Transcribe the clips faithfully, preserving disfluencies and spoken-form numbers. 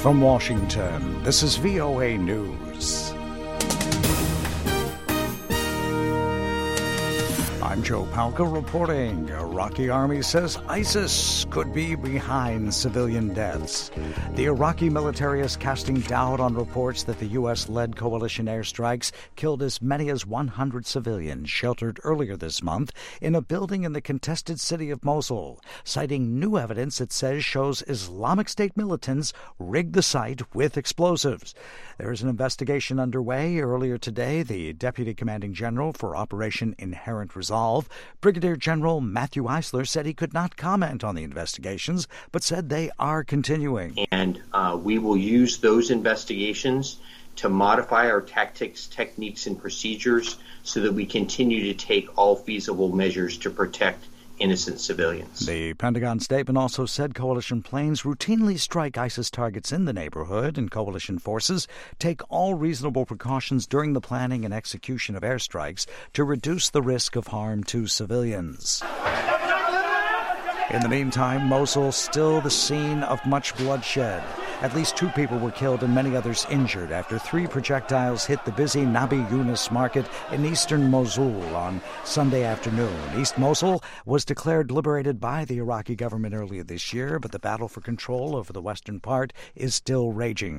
From Washington, this is V O A News. I'm Joe Palca reporting. Iraqi army says ISIS could be behind civilian deaths. The Iraqi military is casting doubt on reports that the U S-led coalition airstrikes killed as many as one hundred civilians sheltered earlier this month in a building in the contested city of Mosul, citing new evidence it says shows Islamic State militants rigged the site with explosives. There is an investigation underway. Earlier today, the Deputy Commanding General for Operation Inherent Resolve, Brigadier General Matthew Eisler, said he could not comment on the investigations, but said they are continuing. And uh, we will use those investigations to modify our tactics, techniques, and procedures so that we continue to take all feasible measures to protect innocent civilians. The Pentagon statement also said coalition planes routinely strike ISIS targets in the neighborhood, and coalition forces take all reasonable precautions during the planning and execution of airstrikes to reduce the risk of harm to civilians. In the meantime, Mosul still the scene of much bloodshed. At least two people were killed and many others injured after three projectiles hit the busy Nabi Yunus market in eastern Mosul on Sunday afternoon. East Mosul was declared liberated by the Iraqi government earlier this year, but the battle for control over the western part is still raging.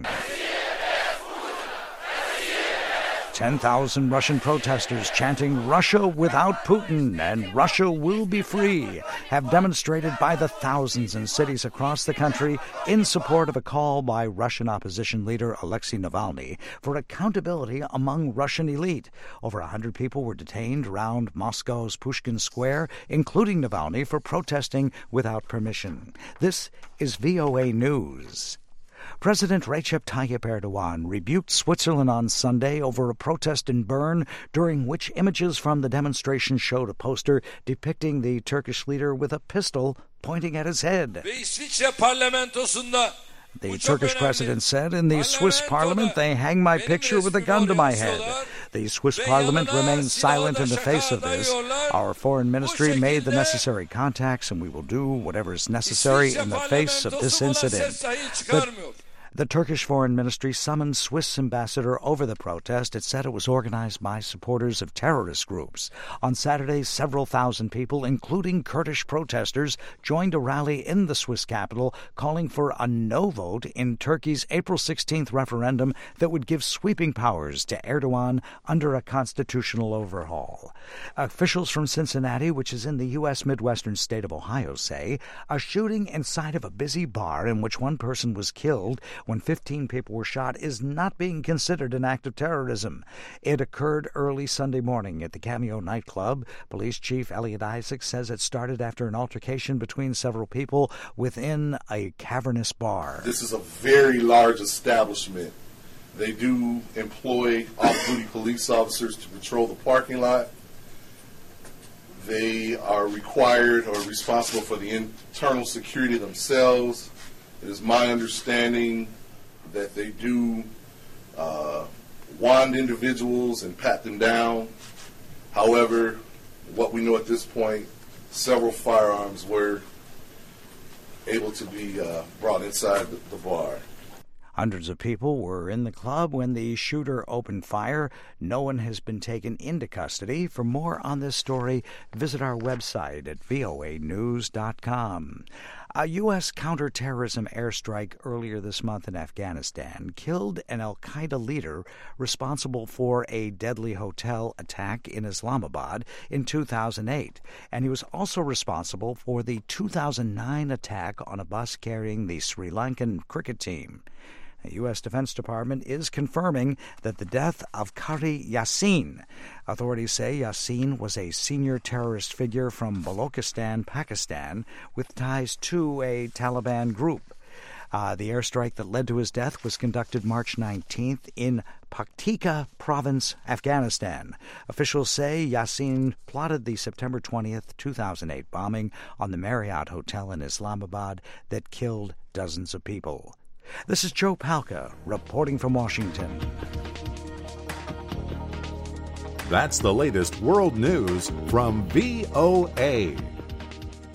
ten thousand Russian protesters chanting "Russia without Putin" and "Russia will be free" have demonstrated by the thousands in cities across the country in support of a call by Russian opposition leader Alexei Navalny for accountability among Russian elite. Over one hundred people were detained around Moscow's Pushkin Square, including Navalny, for protesting without permission. This is V O A News. President Recep Tayyip Erdogan rebuked Switzerland on Sunday over a protest in Bern, during which images from the demonstration showed a poster depicting the Turkish leader with a pistol pointing at his head. The Turkish president said, "In the Swiss parliament, they hang my picture with a gun to my head." The Swiss parliament remains silent in the face of this. Our foreign ministry made the necessary contacts, and we will do whatever is necessary in the face of this incident. But the Turkish Foreign Ministry summoned Swiss ambassador over the protest. It said it was organized by supporters of terrorist groups. On Saturday, several thousand people, including Kurdish protesters, joined a rally in the Swiss capital calling for a no vote in Turkey's April sixteenth referendum that would give sweeping powers to Erdogan under a constitutional overhaul. Officials from Cincinnati, which is in the U S Midwestern state of Ohio, say a shooting inside of a busy bar in which one person was killed when fifteen people were shot is not being considered an act of terrorism. It occurred early Sunday morning at the Cameo nightclub. Police Chief Elliot Isaacs says it started after an altercation between several people within a cavernous bar. This is a very large establishment. They do employ off-duty police officers to patrol the parking lot. They are required or responsible for the internal security themselves. It is my understanding that they do uh, wand individuals and pat them down. However, what we know at this point, several firearms were able to be uh, brought inside the, the bar. Hundreds of people were in the club when the shooter opened fire. No one has been taken into custody. For more on this story, visit our website at V O A news dot com. A U S counterterrorism airstrike earlier this month in Afghanistan killed an al-Qaeda leader responsible for a deadly hotel attack in Islamabad in two thousand eight, and he was also responsible for the two thousand nine attack on a bus carrying the Sri Lankan cricket team. The U S Defense Department is confirming that the death of Qari Yassin. Authorities say Yassin was a senior terrorist figure from Balochistan, Pakistan, with ties to a Taliban group. Uh, the airstrike that led to his death was conducted March nineteenth in Paktika province, Afghanistan. Officials say Yassin plotted the September twentieth, two thousand eight bombing on the Marriott Hotel in Islamabad that killed dozens of people. This is Joe Palca reporting from Washington. That's the latest world news from V O A.